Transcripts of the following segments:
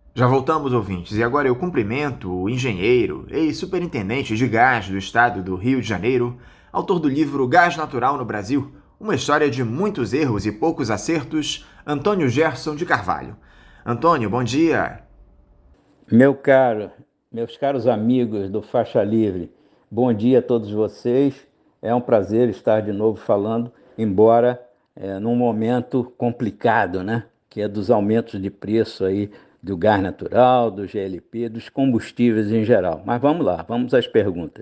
Já voltamos, ouvintes, e agora eu cumprimento o engenheiro e superintendente de gás do estado do Rio de Janeiro, autor do livro Gás Natural no Brasil, uma história de muitos erros e poucos acertos, Antônio Gerson de Carvalho. Antônio, bom dia. Meu caro, meus caros amigos do Faixa Livre, bom dia a todos vocês. É um prazer estar de novo falando, embora num momento complicado, né? Que é dos aumentos de preço aí do gás natural, do GLP, dos combustíveis em geral. Mas vamos lá, vamos às perguntas.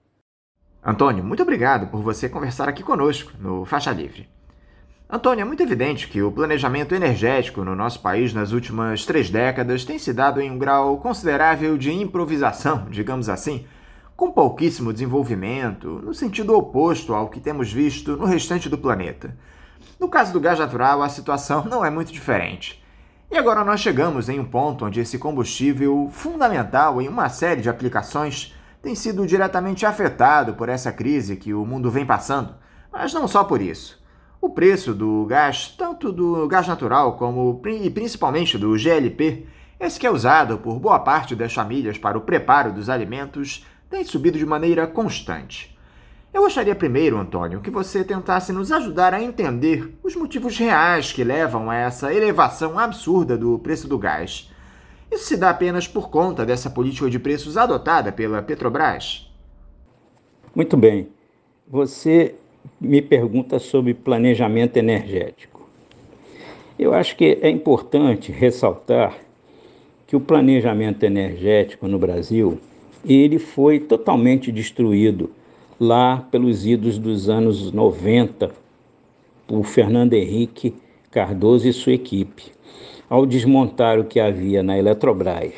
Antônio, muito obrigado por você conversar aqui conosco no Faixa Livre. Antônio, é muito evidente que o planejamento energético no nosso país nas últimas 3 décadas tem se dado em um grau considerável de improvisação, digamos assim, com pouquíssimo desenvolvimento, no sentido oposto ao que temos visto no restante do planeta. No caso do gás natural, a situação não é muito diferente. E agora nós chegamos em um ponto onde esse combustível, fundamental em uma série de aplicações, tem sido diretamente afetado por essa crise que o mundo vem passando, mas não só por isso. O preço do gás, tanto do gás natural como e principalmente do GLP, esse que é usado por boa parte das famílias para o preparo dos alimentos, tem subido de maneira constante. Eu gostaria primeiro, Antônio, que você tentasse nos ajudar a entender os motivos reais que levam a essa elevação absurda do preço do gás. Isso se dá apenas por conta dessa política de preços adotada pela Petrobras? Muito bem. Você me pergunta sobre planejamento energético. Eu acho que é importante ressaltar que o planejamento energético no Brasil ele foi totalmente destruído lá pelos idos dos anos 90 por Fernando Henrique Cardoso e sua equipe, ao desmontar o que havia na Eletrobras.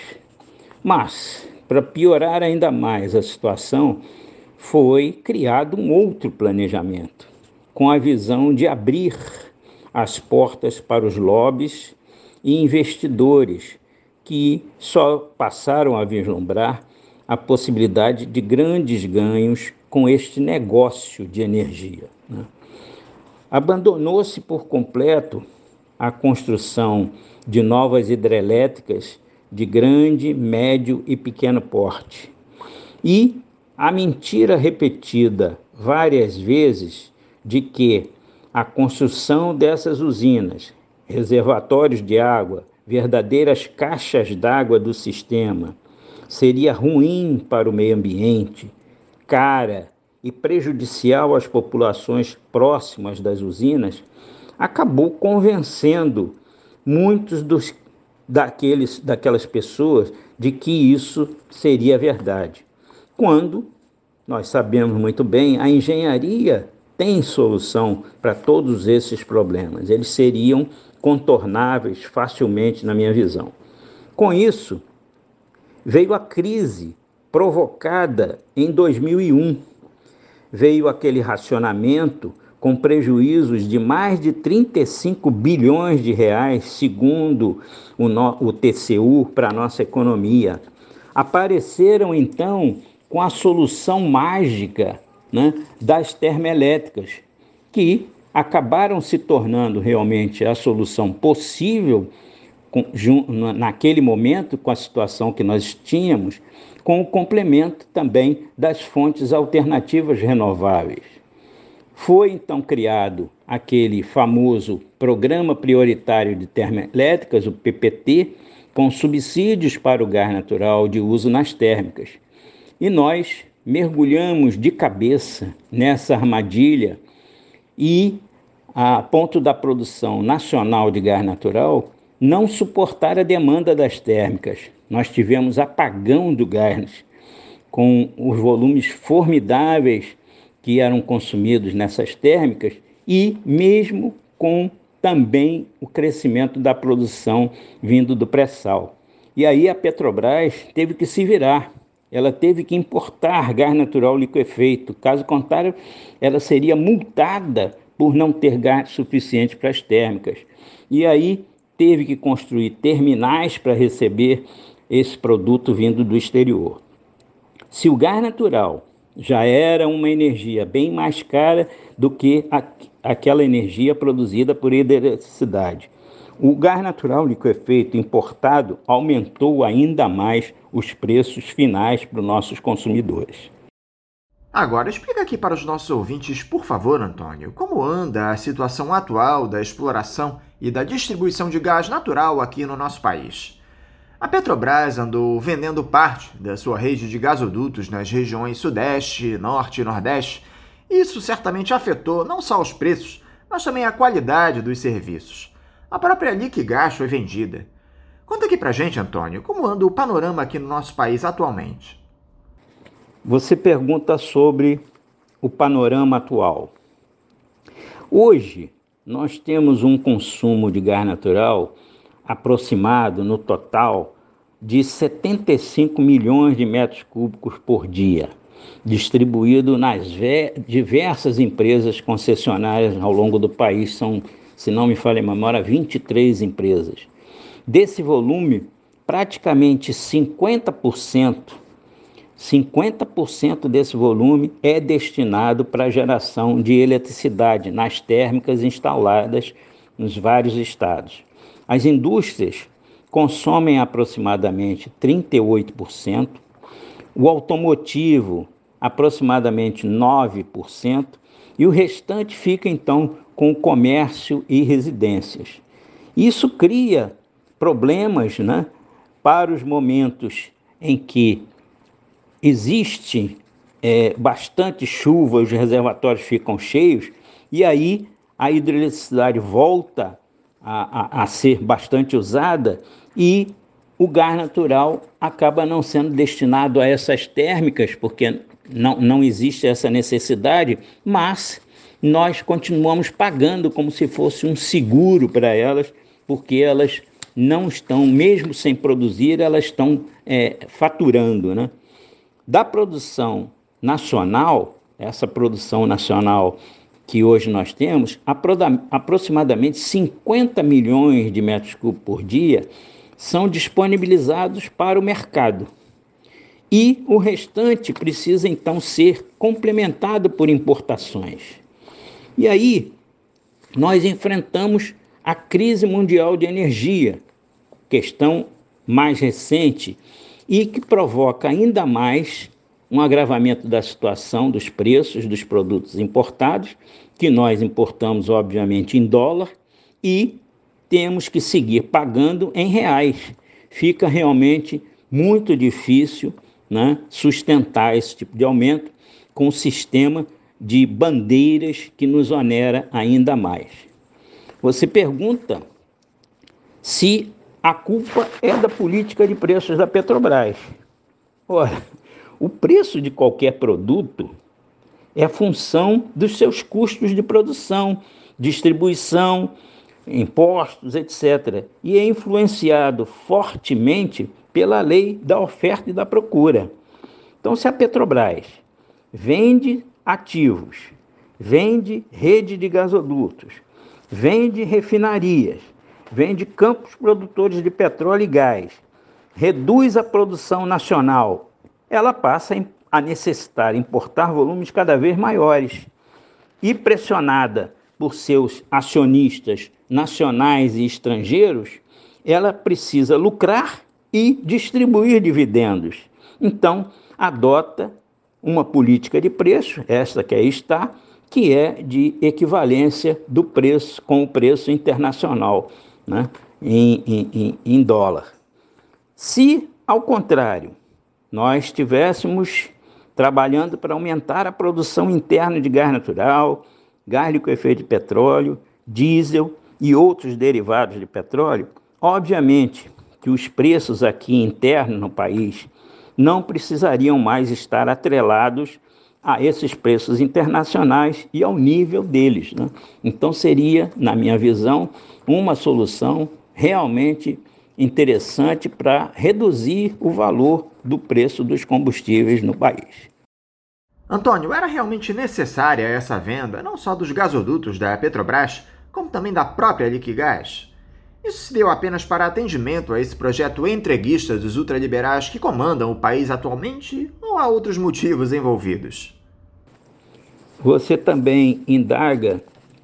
Mas, para piorar ainda mais a situação, foi criado um outro planejamento, com a visão de abrir as portas para os lobbies e investidores que só passaram a vislumbrar a possibilidade de grandes ganhos com este negócio de energia, né? Abandonou-se por completo a construção de novas hidrelétricas de grande, médio e pequeno porte. E a mentira repetida várias vezes de que a construção dessas usinas, reservatórios de água, verdadeiras caixas d'água do sistema, seria ruim para o meio ambiente, cara e prejudicial às populações próximas das usinas, acabou convencendo muitos daquelas pessoas de que isso seria verdade. Quando nós sabemos muito bem, a engenharia tem solução para todos esses problemas. Eles seriam contornáveis facilmente, na minha visão. Com isso, veio a crise provocada em 2001. Veio aquele racionamento com prejuízos de mais de 35 bilhões de reais, segundo o TCU, para a nossa economia. Apareceram, então, com a solução mágica, né, das termoelétricas, que acabaram se tornando realmente a solução possível naquele momento, com a situação que nós tínhamos, com o complemento também das fontes alternativas renováveis. Foi então criado aquele famoso Programa Prioritário de Termoelétricas, o PPT, com subsídios para o gás natural de uso nas térmicas. E nós mergulhamos de cabeça nessa armadilha e, a ponto da produção nacional de gás natural não suportar a demanda das térmicas. Nós tivemos apagão do gás, com os volumes formidáveis que eram consumidos nessas térmicas e mesmo com também o crescimento da produção vindo do pré-sal. E aí a Petrobras teve que se virar. Ela teve que importar gás natural liquefeito. Caso contrário, ela seria multada por não ter gás suficiente para as térmicas. E aí teve que construir terminais para receber esse produto vindo do exterior. Se o gás natural já era uma energia bem mais cara do que aquela energia produzida por eletricidade, O gás natural liquefeito importado aumentou ainda mais os preços finais para os nossos consumidores. Agora, explica aqui para os nossos ouvintes, por favor, Antônio, como anda a situação atual da exploração e da distribuição de gás natural aqui no nosso país. A Petrobras andou vendendo parte da sua rede de gasodutos nas regiões Sudeste, Norte e Nordeste. Isso certamente afetou não só os preços, mas também a qualidade dos serviços. A própria Liquigás foi vendida. Conta aqui pra gente, Antônio, como anda o panorama aqui no nosso país atualmente. Você pergunta sobre o panorama atual. Hoje, nós temos um consumo de gás natural aproximado, no total, de 75 milhões de metros cúbicos por dia, distribuído nas diversas empresas concessionárias ao longo do país. São, se não me falha a memória, 23 empresas. Desse volume, praticamente 50% desse volume é destinado para a geração de eletricidade nas térmicas instaladas nos vários estados. As indústrias consomem aproximadamente 38%, o automotivo aproximadamente 9%, e o restante fica então com o comércio e residências. Isso cria problemas, para os momentos em que existe bastante chuva, os reservatórios ficam cheios, e aí a hidroeletricidade volta a ser bastante usada e o gás natural acaba não sendo destinado a essas térmicas, porque não existe essa necessidade, mas nós continuamos pagando como se fosse um seguro para elas, porque elas não estão, mesmo sem produzir, elas estão faturando, Da produção nacional, essa produção nacional que hoje nós temos, aproximadamente 50 milhões de metros cúbicos por dia são disponibilizados para o mercado. E o restante precisa, então, ser complementado por importações. E aí, nós enfrentamos a crise mundial de energia, questão mais recente, e que provoca ainda mais um agravamento da situação dos preços dos produtos importados, que nós importamos, obviamente, em dólar, e temos que seguir pagando em reais. Fica realmente muito difícil, sustentar esse tipo de aumento com o sistema de bandeiras que nos onera ainda mais. Você pergunta se a culpa é da política de preços da Petrobras. Ora, o preço de qualquer produto é função dos seus custos de produção, distribuição, impostos, etc. E é influenciado fortemente pela lei da oferta e da procura. Então, se a Petrobras vende ativos, vende rede de gasodutos, vende refinarias, vende campos produtores de petróleo e gás, reduz a produção nacional, ela passa a necessitar importar volumes cada vez maiores. E pressionada por seus acionistas nacionais e estrangeiros, ela precisa lucrar e distribuir dividendos. Então, adota uma política de preço, esta que aí está, que é de equivalência do preço com o preço internacional, em dólar. Se, ao contrário, nós estivéssemos trabalhando para aumentar a produção interna de gás natural, gás liquefeito de petróleo, diesel e outros derivados de petróleo, obviamente que os preços aqui internos no país não precisariam mais estar atrelados a esses preços internacionais e ao nível deles. Então seria, na minha visão, uma solução realmente interessante para reduzir o valor do preço dos combustíveis no país. Antônio, era realmente necessária essa venda, não só dos gasodutos da Petrobras, como também da própria Liquigás? Isso se deu apenas para atendimento a esse projeto entreguista dos ultraliberais que comandam o país atualmente, ou há outros motivos envolvidos? Você também indaga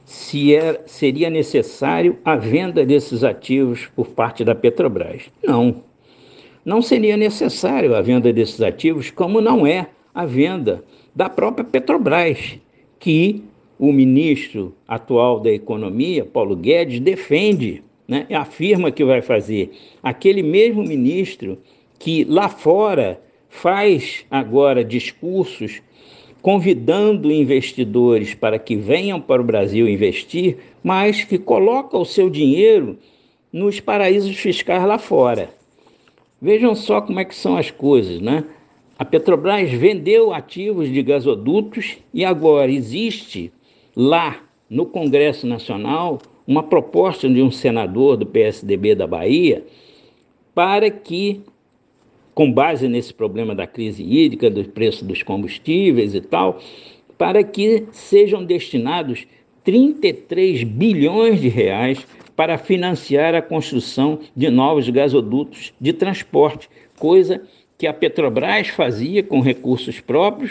seria necessário a venda desses ativos por parte da Petrobras. Não seria necessário a venda desses ativos, como não é a venda da própria Petrobras, que o ministro atual da Economia, Paulo Guedes, defende, né? Afirma que vai fazer. Aquele mesmo ministro que lá fora faz agora discursos convidando investidores para que venham para o Brasil investir, mas que coloca o seu dinheiro nos paraísos fiscais lá fora. Vejam só como é que são as coisas, né? A Petrobras vendeu ativos de gasodutos e agora existe lá no Congresso Nacional uma proposta de um senador do PSDB da Bahia para que, com base nesse problema da crise hídrica, do preço dos combustíveis e tal, para que sejam destinados 33 bilhões de reais para financiar a construção de novos gasodutos de transporte, coisa que a Petrobras fazia com recursos próprios.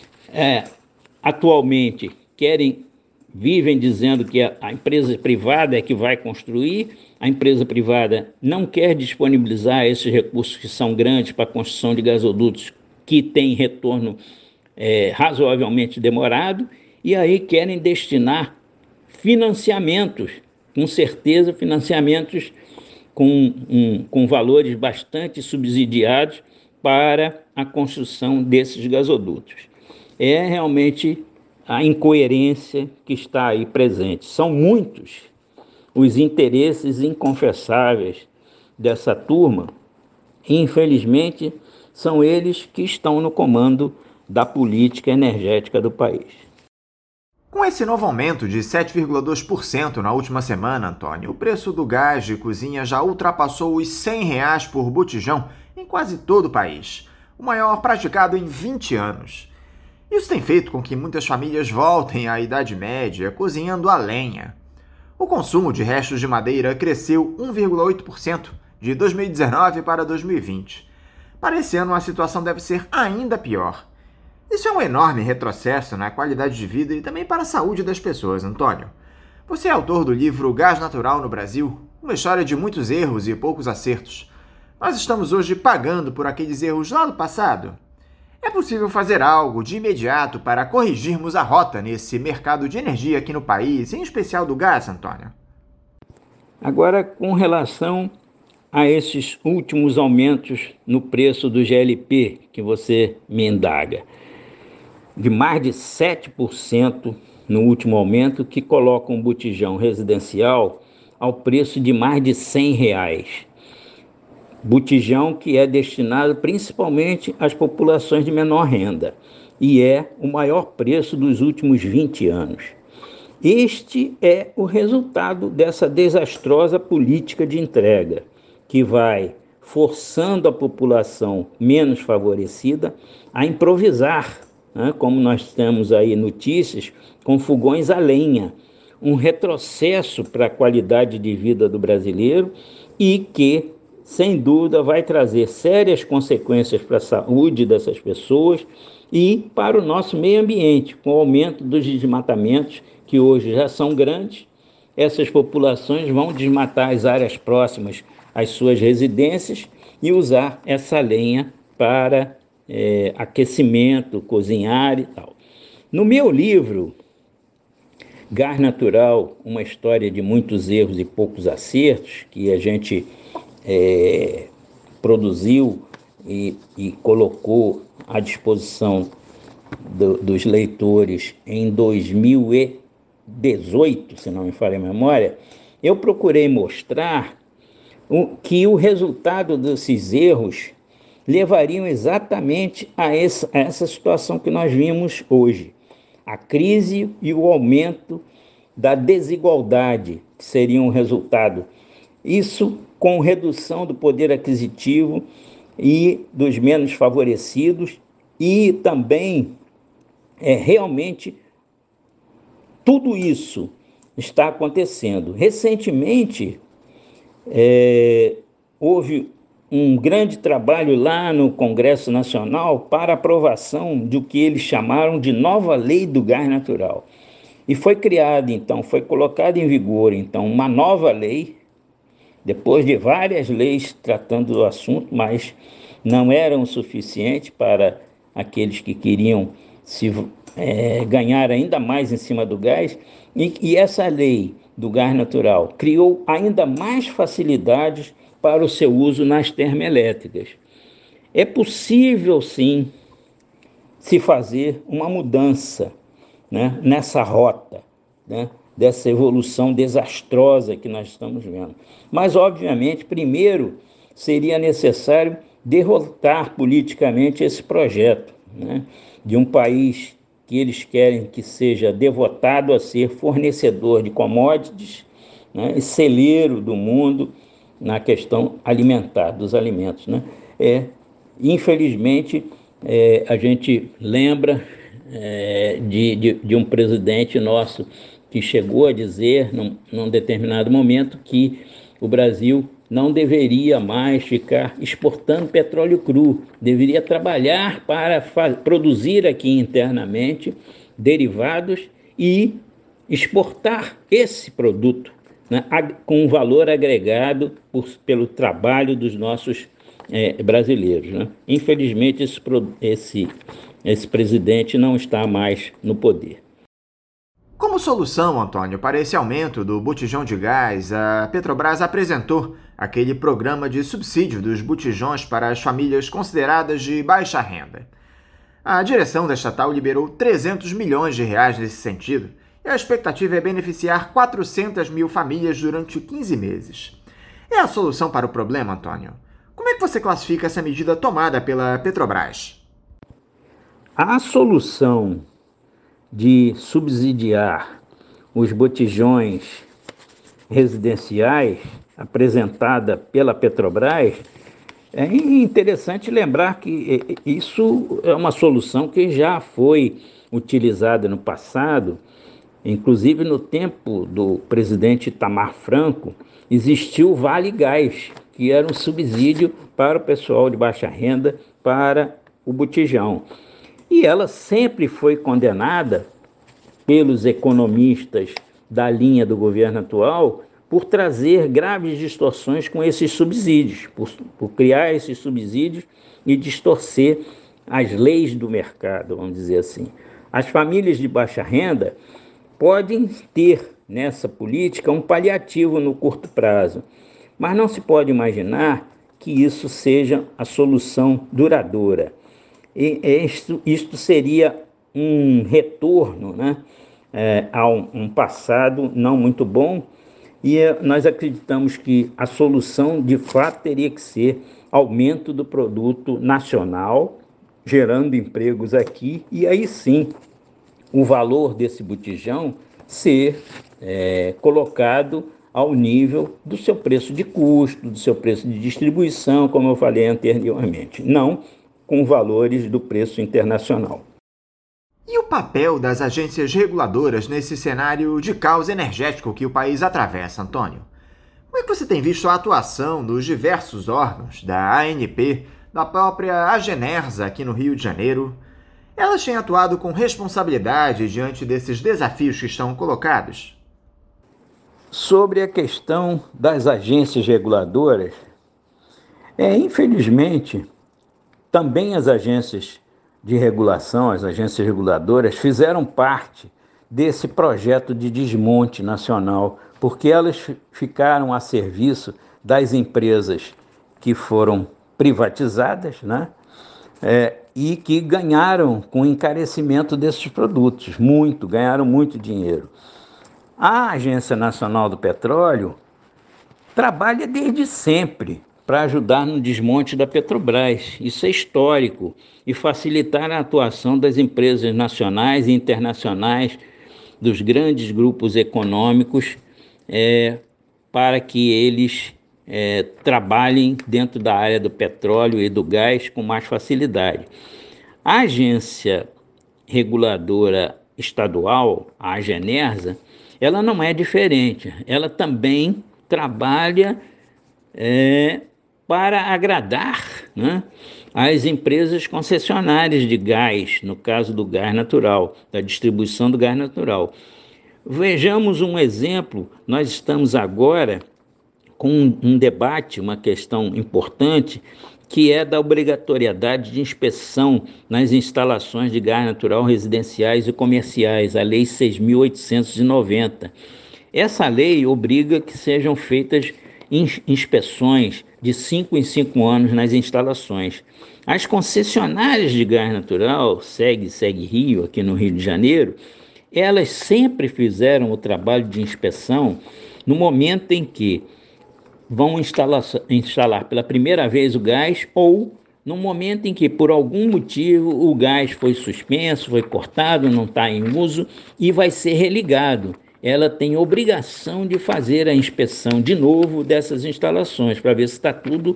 Atualmente vivem dizendo que a empresa privada é que vai construir, a empresa privada não quer disponibilizar esses recursos que são grandes para a construção de gasodutos que têm retorno razoavelmente demorado, e aí querem destinar financiamentos, com certeza financiamentos com valores bastante subsidiados para a construção desses gasodutos. É realmente a incoerência que está aí presente. São muitos os interesses inconfessáveis dessa turma e, infelizmente, são eles que estão no comando da política energética do país. Com esse novo aumento de 7,2% na última semana, Antônio, o preço do gás de cozinha já ultrapassou os R$ 100 por botijão em quase todo o país, o maior praticado em 20 anos. Isso tem feito com que muitas famílias voltem à Idade Média cozinhando a lenha. O consumo de restos de madeira cresceu 1,8% de 2019 para 2020. Para esse ano, a situação deve ser ainda pior. Isso é um enorme retrocesso na qualidade de vida e também para a saúde das pessoas, Antônio. Você é autor do livro Gás Natural no Brasil, uma história de muitos erros e poucos acertos. Nós estamos hoje pagando por aqueles erros lá do passado. É possível fazer algo de imediato para corrigirmos a rota nesse mercado de energia aqui no país, em especial do gás, Antônio? Agora, com relação a esses últimos aumentos no preço do GLP, que você me indaga, de mais de 7% no último aumento, que coloca um botijão residencial ao preço de mais de R$ 100. Botijão que é destinado principalmente às populações de menor renda e é o maior preço dos últimos 20 anos. Este é o resultado dessa desastrosa política de entrega, que vai forçando a população menos favorecida a improvisar, né? Como nós temos aí notícias, com fogões a lenha, um retrocesso para a qualidade de vida do brasileiro e que, sem dúvida, vai trazer sérias consequências para a saúde dessas pessoas e para o nosso meio ambiente, com o aumento dos desmatamentos, que hoje já são grandes. Essas populações vão desmatar as áreas próximas às suas residências e usar essa lenha para aquecimento, cozinhar e tal. No meu livro, Gás Natural, uma história de muitos erros e poucos acertos, que a gente produziu e colocou à disposição dos leitores em 2018, se não me falha a memória, eu procurei mostrar que o resultado desses erros levariam exatamente a essa situação que nós vimos hoje. A crise e o aumento da desigualdade, que seria um resultado. Isso com redução do poder aquisitivo e dos menos favorecidos, e também realmente tudo isso está acontecendo. Recentemente, houve um grande trabalho lá no Congresso Nacional para aprovação do que eles chamaram de nova lei do gás natural. E foi criada, então, foi colocada em vigor, então, uma nova lei, depois de várias leis tratando do assunto, mas não eram suficientes para aqueles que queriam ganhar ainda mais em cima do gás. E essa lei do gás natural criou ainda mais facilidades para o seu uso nas termoelétricas. É possível, sim, se fazer uma mudança, né, nessa rota, né, dessa evolução desastrosa que nós estamos vendo. Mas, obviamente, primeiro seria necessário derrotar politicamente esse projeto, né, de um país que eles querem que seja devotado a ser fornecedor de commodities, né, e celeiro do mundo na questão alimentar, dos alimentos, né? Infelizmente, a gente lembra de um presidente nosso que chegou a dizer, num determinado momento, que o Brasil não deveria mais ficar exportando petróleo cru, deveria trabalhar para produzir aqui internamente derivados e exportar esse produto, né, com um valor agregado pelo trabalho dos nossos brasileiros, né? Infelizmente, esse presidente não está mais no poder. Como solução, Antônio, para esse aumento do botijão de gás, a Petrobras apresentou aquele programa de subsídio dos botijões para as famílias consideradas de baixa renda. A direção da estatal liberou 300 milhões de reais nesse sentido, e a expectativa é beneficiar 400 mil famílias durante 15 meses. É a solução para o problema, Antônio? Como é que você classifica essa medida tomada pela Petrobras? A solução de subsidiar os botijões residenciais apresentada pela Petrobras, é interessante lembrar que isso é uma solução que já foi utilizada no passado, inclusive no tempo do presidente Itamar Franco, existiu o Vale Gás, que era um subsídio para o pessoal de baixa renda para o botijão. E ela sempre foi condenada pelos economistas da linha do governo atual por trazer graves distorções com esses subsídios, por criar esses subsídios e distorcer as leis do mercado, vamos dizer assim. As famílias de baixa renda podem ter nessa política um paliativo no curto prazo, mas não se pode imaginar que isso seja a solução duradoura. Isto seria um retorno, né, a um passado não muito bom, e nós acreditamos que a solução de fato teria que ser aumento do produto nacional, gerando empregos aqui, e aí sim o valor desse botijão ser colocado ao nível do seu preço de custo, do seu preço de distribuição, como eu falei anteriormente, não com valores do preço internacional. E o papel das agências reguladoras nesse cenário de caos energético que o país atravessa, Antônio? Como é que você tem visto a atuação dos diversos órgãos, da ANP, da própria Agenersa aqui no Rio de Janeiro? Elas têm atuado com responsabilidade diante desses desafios que estão colocados? Sobre a questão das agências reguladoras, infelizmente, também as agências de regulação, as agências reguladoras, fizeram parte desse projeto de desmonte nacional, porque elas ficaram a serviço das empresas que foram privatizadas, né? E que ganharam com o encarecimento desses produtos, ganharam muito dinheiro. A Agência Nacional do Petróleo trabalha desde sempre para ajudar no desmonte da Petrobras. Isso é histórico, e facilitar a atuação das empresas nacionais e internacionais, dos grandes grupos econômicos, para que eles trabalhem dentro da área do petróleo e do gás com mais facilidade. A agência reguladora estadual, a Agenersa, ela não é diferente, ela também trabalha para agradar, né, as empresas concessionárias de gás, no caso do gás natural, da distribuição do gás natural. Vejamos um exemplo. Nós estamos agora com um debate, uma questão importante, que é da obrigatoriedade de inspeção nas instalações de gás natural residenciais e comerciais, a Lei 6.890. Essa lei obriga que sejam feitas inspeções de 5 em 5 anos nas instalações. As concessionárias de gás natural, SEG Rio, aqui no Rio de Janeiro, elas sempre fizeram o trabalho de inspeção no momento em que vão instalar pela primeira vez o gás ou no momento em que, por algum motivo, o gás foi suspenso, foi cortado, não está em uso e vai ser religado. Ela tem obrigação de fazer a inspeção de novo dessas instalações para ver se está tudo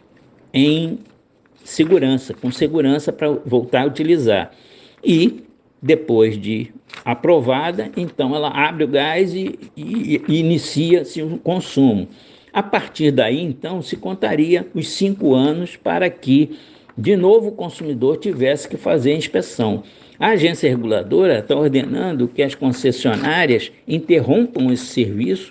em segurança, com segurança para voltar a utilizar. E depois de aprovada, então ela abre o gás e inicia-se o consumo. A partir daí, então, se contaria os 5 anos para que, de novo, o consumidor tivesse que fazer a inspeção. A agência reguladora está ordenando que as concessionárias interrompam esse serviço,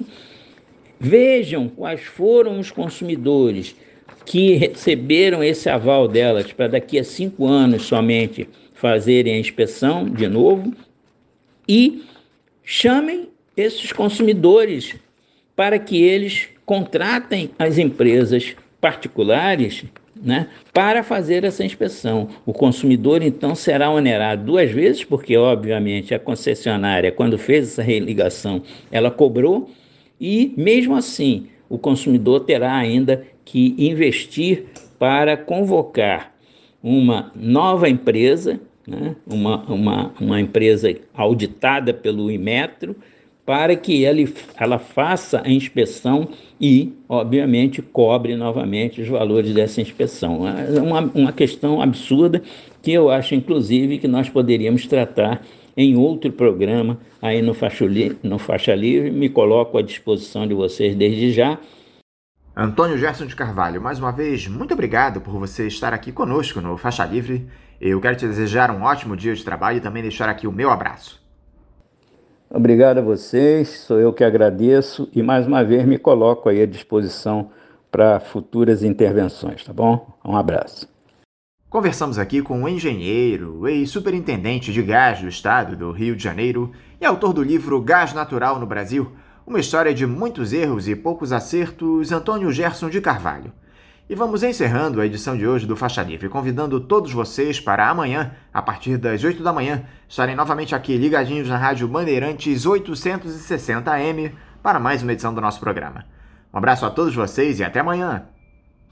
vejam quais foram os consumidores que receberam esse aval delas para daqui a 5 anos somente fazerem a inspeção de novo e chamem esses consumidores para que eles contratem as empresas particulares, né, para fazer essa inspeção. O consumidor, então, será onerado 2 vezes, porque, obviamente, a concessionária, quando fez essa religação, ela cobrou, e, mesmo assim, o consumidor terá ainda que investir para convocar uma nova empresa, né, uma empresa auditada pelo Inmetro, para que ela faça a inspeção e, obviamente, cobre novamente os valores dessa inspeção. É uma questão absurda que eu acho, inclusive, que nós poderíamos tratar em outro programa aí no Faixa Livre. Me coloco à disposição de vocês desde já. Antônio Gerson de Carvalho, mais uma vez, muito obrigado por você estar aqui conosco no Faixa Livre. Eu quero te desejar um ótimo dia de trabalho e também deixar aqui o meu abraço. Obrigado a vocês, sou eu que agradeço e mais uma vez me coloco aí à disposição para futuras intervenções, tá bom? Um abraço. Conversamos aqui com um engenheiro e superintendente de gás do estado do Rio de Janeiro e autor do livro Gás Natural no Brasil, uma história de muitos erros e poucos acertos, Antônio Gerson de Carvalho. E vamos encerrando a edição de hoje do Faixa Livre, convidando todos vocês para amanhã, a partir das 8 da manhã, estarem novamente aqui ligadinhos na Rádio Bandeirantes 860 AM para mais uma edição do nosso programa. Um abraço a todos vocês e até amanhã!